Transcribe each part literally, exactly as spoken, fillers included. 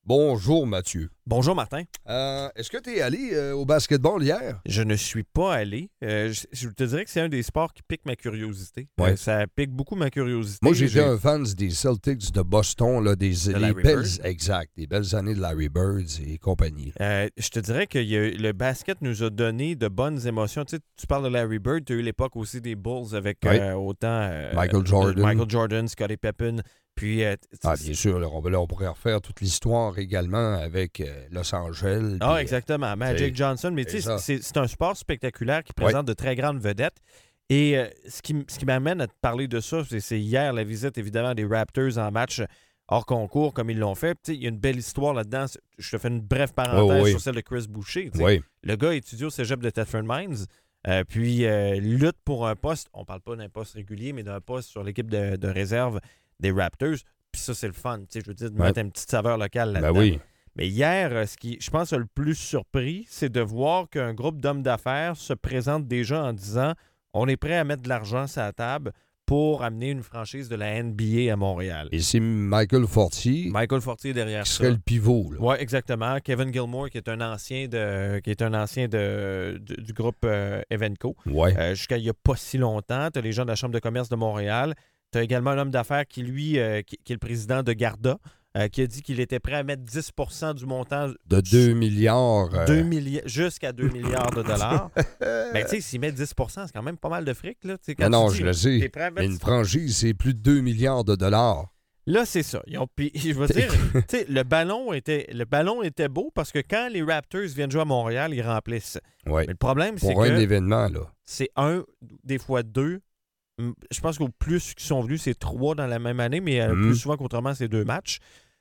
Bonjour Mathieu. Bonjour Martin. Euh, est-ce que tu es allé euh, au basketball hier? Je ne suis pas allé. Euh, je, je te dirais que c'est un des sports qui pique ma curiosité. Ouais. Euh, ça pique beaucoup ma curiosité. Moi, j'étais un fan des Celtics de Boston, là, des De les Larry belles, Bird. exact, des belles années de Larry Bird et compagnie. Euh, je te dirais que y a- le basket nous a donné de bonnes émotions. Tu sais, tu parles de Larry Bird, tu as eu l'époque aussi des Bulls avec Oui. euh, autant euh, Michael Jordan. Michael Jordan, Scottie Pippen. Puis, euh, t- Ah, bien sûr, là, on, là, on pourrait refaire toute l'histoire également avec euh, Los Angeles. Ah, puis, exactement. Magic c'est- Johnson. Mais c'est tu sais, ça. c'est c'est un sport spectaculaire qui présente de très grandes vedettes. Et euh, ce qui, m- ce qui m'amène à te parler de ça, c'est c'est hier la visite, évidemment, des Raptors en match hors concours, comme ils l'ont fait. Tu sais, il y a une belle histoire là-dedans. Je te fais une brève parenthèse Oui, oui. sur celle de Chris Boucher. tu sais. Oui, Le gars étudie au cégep de Thetford Mines, euh, puis euh, lutte pour un poste. On parle pas d'un poste régulier, mais d'un poste sur l'équipe de, de réserve des Raptors. Puis ça, c'est le fun. Tu sais, je veux dire, de Ouais. mettre une petite saveur locale ben là-dedans. oui. Mais hier, euh, ce qui, je pense, a le plus surpris, c'est de voir qu'un groupe d'hommes d'affaires se présente déjà en disant on est prêt à mettre de l'argent sur la table pour amener une franchise de la N B A à Montréal. Et c'est Michael Fortier Michael Fortier derrière qui ça. serait le pivot. Là. Oui, exactement. Kevin Gilmore, qui est un ancien de, qui est un ancien de, de- du groupe euh, Evenco. Ouais. Euh, jusqu'à il n'y a pas si longtemps. Tu as les gens de la Chambre de commerce de Montréal. Tu as également un homme d'affaires qui, lui, euh, qui, qui est le président de Garda, euh, qui a dit qu'il était prêt à mettre dix pour cent du montant De deux milliards. euh, deux milli- jusqu'à deux milliards de dollars. Mais tu sais, s'il met dix pour cent, c'est quand même pas mal de fric. Là, Tu sais, quand non, non, tu dis, je le t'es sais. prêt à Mais mettre une franchise, c'est plus de deux milliards de dollars. Là, c'est ça. Ils ont, puis, je veux dire, tu sais, le ballon était le ballon était beau parce que quand les Raptors viennent jouer à Montréal, ils remplissent. Ouais. Mais le problème, c'est Pour un que événement, là. c'est un, des fois deux. Hum, Je pense qu'au plus qui sont venus, c'est trois dans la même année, mais euh, Mhm. plus souvent qu'autrement, c'est deux matchs.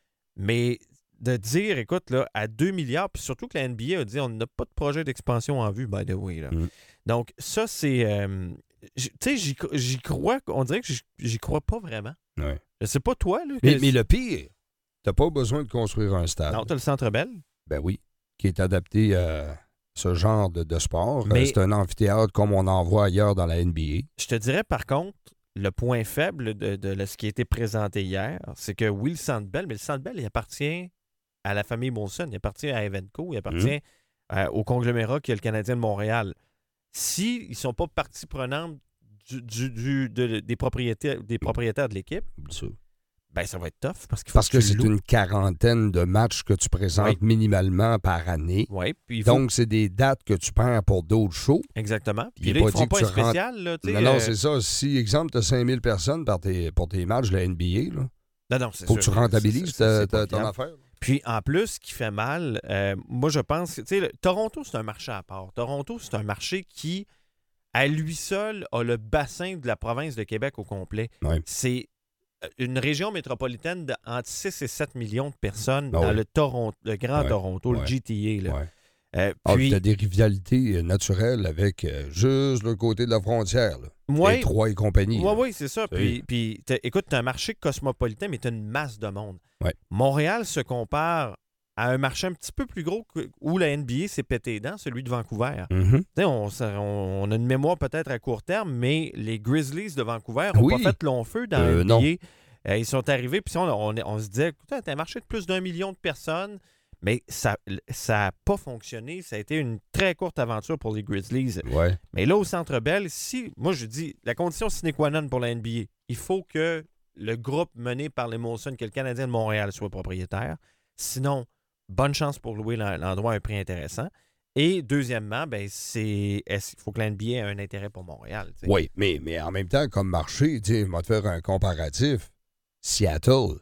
Mais de dire, écoute, là, à deux milliards, puis surtout que la N B A a dit on n'a pas de projet d'expansion en vue, by the way. Là. Mhm. Donc, ça, c'est. euh, j- tu sais, j'y, j'y crois, on dirait que j'y, j'y crois pas vraiment. Ouais. Je sais pas toi, là. Mais, que- mais le pire, t'as pas besoin de construire un stade. Non, t'as le Centre Bell. Ben oui, qui est adapté à ce genre de, de sport. Mais- Euh, C'est un amphithéâtre comme on en voit ailleurs dans la N B A. Je te dirais, par contre, le point faible de, de- de ce qui a été présenté hier, c'est que oui, le Centre Bell, mais le Centre Bell, il appartient à la famille Molson, il appartient à Evenco, il appartient euh, au conglomérat qui est le Canadien de Montréal. S'ils ne sont pas partie prenante du, du- du- de- des, propriétaires, des propriétaires de l'équipe, Oublie ça. ben ça va être tough parce qu'il faut Parce que tu c'est loues. une quarantaine de matchs que tu présentes Oui. minimalement par année. Oui, puis il faut... Donc, c'est des dates que tu prends pour d'autres shows. Exactement. Il Puis est là, ils pas ne feront dit pas que un tu rentres- spécial. Là, tu sais, Non, non, euh, c'est ça. Si, exemple, tu as cinq mille personnes par tes, pour tes matchs de la N B A, là, non, non, c'est faut que sûr, tu rentabilises c'est- c'est- ta- c'est pas ta- ton viable. affaire. Puis en plus, ce qui fait mal, euh, moi je pense que tu sais, le- Toronto, c'est un marché à part. Toronto, c'est un marché qui, à lui seul, a le bassin de la province de Québec au complet. Ouais. C'est euh, une région métropolitaine de entre six et sept millions de personnes Ah dans oui. le Toronto, le Grand Ouais. Toronto, le Ouais. G T A. Là. Ouais. Euh, Ah, puis, tu as des rivalités euh, naturelles avec euh, juste le côté de la frontière. Là. ouais, Détroit et compagnie. Oui, là. oui, c'est ça. Oui. Puis, puis t'as- écoute, tu as un marché cosmopolitain, mais tu as une masse de monde. Ouais. Montréal se compare à un marché un petit peu plus gros que- où la N B A s'est pété les dents, celui de Vancouver. Mhm. Tu sais, On, ça- on- on a une mémoire peut-être à court terme, mais les Grizzlies de Vancouver n'ont Oui. pas fait long feu dans Euh, la N B A. non. Euh, ils sont arrivés, puis on, on, on se disait, écoute, t'as un marché de plus d'un million de personnes, mais ça n'a pas fonctionné. Ça a été une très courte aventure pour les Grizzlies. Ouais. Mais là, au Centre Bell, si, moi je dis, la condition sine qua non pour la N B A, il faut que le groupe mené par les Molson, que le Canadien de Montréal soit propriétaire. Sinon, bonne chance pour louer l'en- l'endroit à un prix intéressant. Et deuxièmement, ben c'est est-ce- il faut que la N B A ait un intérêt pour Montréal. tu sais. Oui, mais, mais en même temps, comme marché, tu sais, je vais te faire un comparatif. Seattle.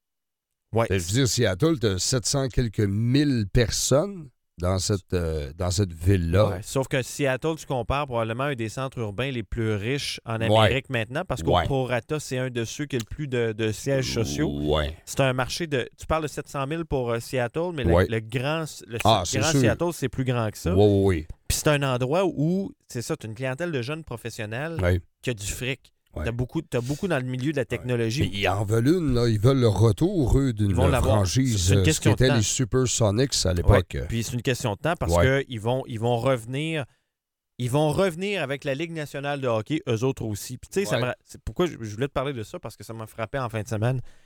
Ouais. Je veux dire, Seattle, tu as sept cents quelques mille personnes dans cette, euh, dans cette ville-là. Ouais. Sauf que Seattle, tu compares probablement un des centres urbains les plus riches en Amérique maintenant, parce qu'au Ouais. prorata, c'est un de ceux qui a le plus de, de sièges sociaux. Ouais. C'est un marché de. Tu parles de sept cent mille pour euh, Seattle, mais le, Ouais. le grand, le Ah, grand c'est sûr. Seattle, c'est plus grand que ça. Oui, oui, oui. Puis c'est un endroit où, c'est ça, tu as une clientèle de jeunes professionnels Ouais. qui a du fric. Ouais. Tu as beaucoup, t'as beaucoup dans le milieu de la technologie. Mais ils en veulent une, là. Ils veulent le retour, eux, d'une Ils vont l'avoir. franchise. C'est une euh, ce question qui était de temps. les Supersonics à Ouais. l'époque. Puis c'est une question de temps parce Ouais. qu'ils vont, ils vont revenir. Ils vont revenir avec la Ligue nationale de hockey, eux autres aussi. Puis tu sais, ça Ouais. me ra- c'est pourquoi je, je voulais te parler de ça, parce que ça m'a frappé en fin de semaine.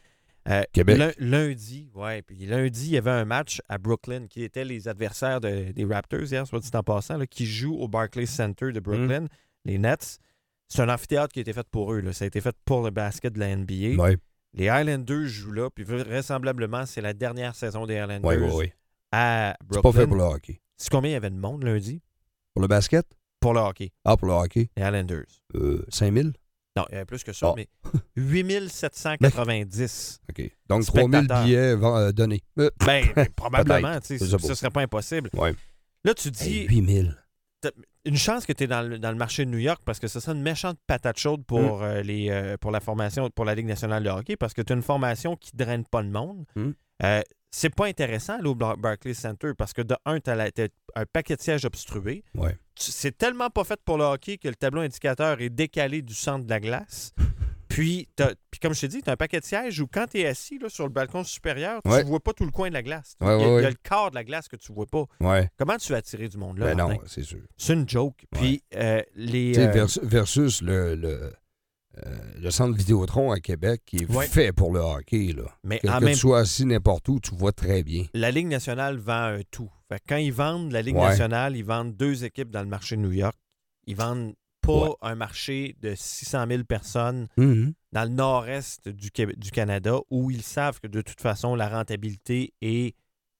Euh, Québec. l- lundi, ouais. Puis lundi, il y avait un match à Brooklyn qui étaient les adversaires de- des Raptors, hier, soit dit en passant, là, qui jouent au Barclays Center de Brooklyn, mm. les Nets. C'est un amphithéâtre qui a été fait pour eux. Là. Ça a été fait pour le basket de la N B A. Ouais. Les Highlanders jouent là, puis vraisemblablement, c'est la dernière saison des Highlanders ouais, ouais, ouais. à Brooklyn. C'est pas fait pour le hockey. C'est combien il y avait de monde lundi? Pour le basket? Pour le hockey. Ah, pour le hockey? Les Highlanders. Euh, cinq mille? Non, il y avait plus que ça, oh. mais huit mille sept cent quatre-vingt-dix. OK. Donc, trois mille billets euh, donnés. Euh, ben, probablement. Ce ne serait pas impossible. Ouais. Là, tu dis... Hey, huit mille. Une chance que tu es dans le, dans le marché de New York parce que ça serait une méchante patate chaude pour, mm. euh, les, euh, pour la formation, pour la Ligue nationale de hockey parce que tu as une formation qui ne draine pas de monde. Mm. Euh, c'est pas intéressant aller au Barclays Center parce que de un, tu as un paquet de sièges obstrués. Ouais. C'est tellement pas fait pour le hockey que le tableau indicateur est décalé du centre de la glace. Puis, puis comme je t'ai dit, tu as un paquet de sièges où quand tu es assis là, sur le balcon supérieur, tu ne ouais. vois pas tout le coin de la glace. Ouais, il, y a, ouais, il y a le quart de la glace que tu ne vois pas. Ouais. Comment tu vas attirer du monde là? Ben Martin? non, c'est sûr. C'est une joke. Puis ouais. euh, les. Euh... Versus, versus le, le, euh, le centre Vidéotron à Québec qui est ouais. fait pour le hockey. Là. Mais que en que même... tu sois assis n'importe où, tu vois très bien. La Ligue nationale vend un tout. Fait que quand ils vendent la Ligue ouais. nationale, ils vendent deux équipes dans le marché de New York. Ils vendent pas ouais. un marché de six cent mille personnes mm-hmm. dans le nord-est du, du Canada où ils savent que de toute façon, la rentabilité est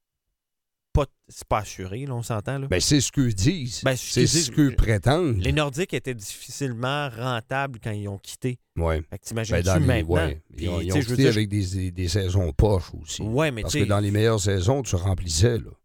pas, c'est pas assuré, là, on s'entend. Là. Ben, c'est ce qu'eux disent. Ben, c'est ce, ce qu'eux prétendent. Les Nordiques étaient difficilement rentables quand ils ont quitté. Oui. Fait que t'imagines-tu ben, maintenant? Ouais. Puis, ils ont, ils ont quitté dire, avec des, des saisons poches aussi. Ouais, mais parce que dans les meilleures saisons, tu remplissais, là.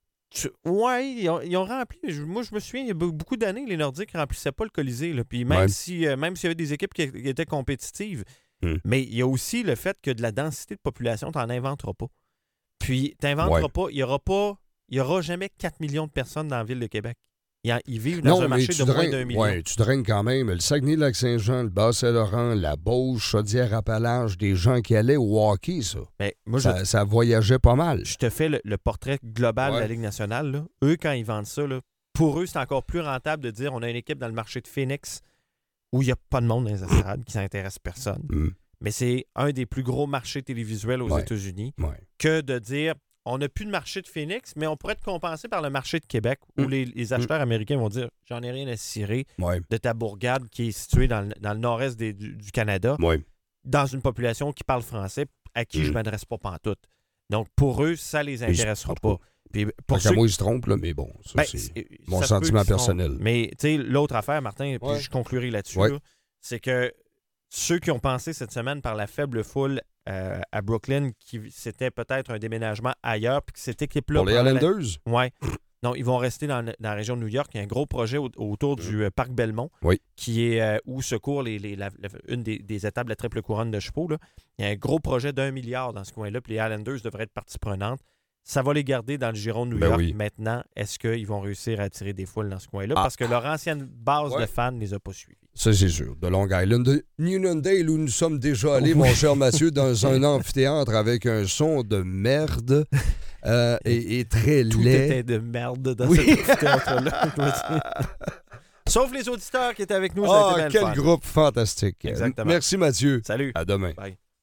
Oui, ils ont, ils ont rempli. Moi, je me souviens, il y a beaucoup d'années, les Nordiques ne remplissaient pas le Colisée. Là. Puis même ouais. si, euh, même s'il y avait des équipes qui, qui étaient compétitives, hum. mais il y a aussi le fait que de la densité de population, tu n'en inventeras pas. Puis, tu n'inventeras ouais. pas. Il n'y aura pas, il y aura jamais quatre millions de personnes dans la ville de Québec. Ils, ils vivent dans non, un marché de draines, moins d'un million. Oui, tu draines quand même le Saguenay-Lac-Saint-Jean, le Bas-Saint-Laurent, la Beauce, Chaudière-Appalaches, des gens qui allaient au hockey, ça. Ben, moi, ça, je, ça voyageait pas mal. Je te fais le, le portrait global ouais. de la Ligue nationale. Là. Eux, quand ils vendent ça, là, pour eux, c'est encore plus rentable de dire on a une équipe dans le marché de Phoenix où il n'y a pas de monde dans les estrades qui s'intéresse personne. Mm. Mais c'est un des plus gros marchés télévisuels aux ouais. États-Unis ouais. que de dire on n'a plus de marché de Phoenix, mais on pourrait être compensé par le marché de Québec où mm. les, les acheteurs mm. américains vont dire j'en ai rien à cirer ouais. de ta bourgade qui est située dans le, dans le nord-est des, du, du Canada, ouais. dans une population qui parle français à qui mm. je ne m'adresse pas pantoute. Donc pour eux, ça ne les intéressera pas. Puis pour ceux... moi, ils se trompent, là, mais bon, ça, ben, c'est mon sentiment personnel. Mais tu sais, l'autre affaire, Martin, puis ouais. je conclurai là-dessus, ouais. là, c'est que ceux qui ont pensé cette semaine par la faible foule euh, à Brooklyn, qui c'était peut-être un déménagement ailleurs, puis que cette équipe-là... Pour les Highlanders? La... Oui. Non, ils vont rester dans, dans la région de New York. Il y a un gros projet au, autour du euh, parc Belmont, oui. qui est euh, où se court les, les, la, la, une des, des étapes de la triple couronne de chevaux. Là. Il y a un gros projet d'un milliard dans ce coin-là, puis les Highlanders devraient être partie prenante. Ça va les garder dans le giron de New ben York. Oui. Maintenant, est-ce qu'ils vont réussir à attirer des foules dans ce coin-là? Ah. Parce que leur ancienne base ouais. de fans ne les a pas suivis. Ça, c'est sûr. De Long Island. De Uniondale, où nous sommes déjà allés, oui. mon cher Mathieu, dans un amphithéâtre avec un son de merde euh, et, et très Tout laid. Tout était de merde dans oui. cet amphithéâtre-là. Sauf les auditeurs qui étaient avec nous. Ah, ça a été quel fun. groupe fantastique. Exactement. Merci, Mathieu. Salut. À demain. Bye.